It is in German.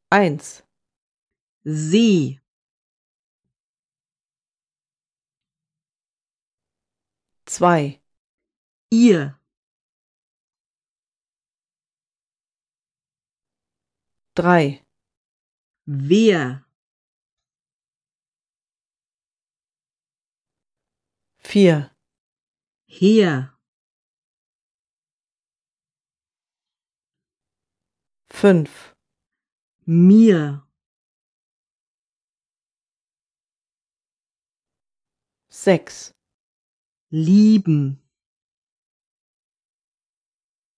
1, Sie, 2, ihr, 3, wer, 4, her, 5, mir, 6, lieben.